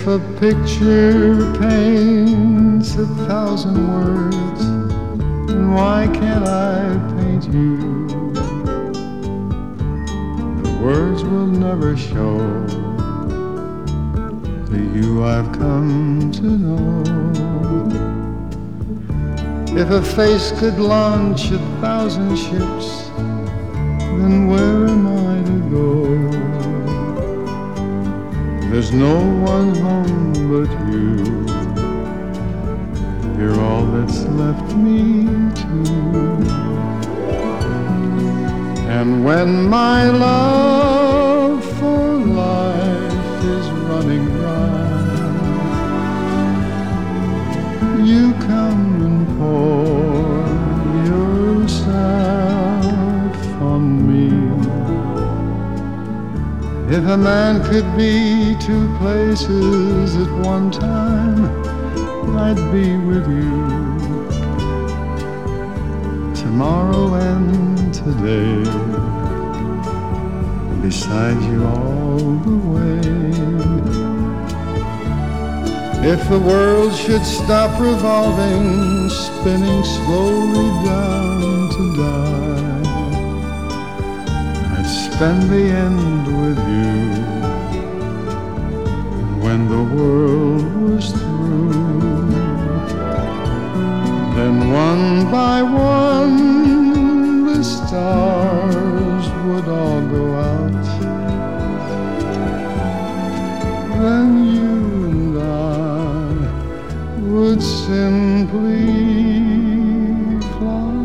a picture paints 1,000 words, then why can't I paint you? The words will never show the you I've come to know. If a face could launch 1,000 ships, then where am I to go? There's no one home but you. You're all that's left me to. And when my love for life is running dry, you come and pour yourself on me. If a man could be 2 places at one time, I'd be with you tomorrow and today, beside you all the way. If the world should stop revolving, spinning slowly down to die, I'd spend the end with you. When the world was through, then one by one the stars would all go out. Then you and I would simply fly.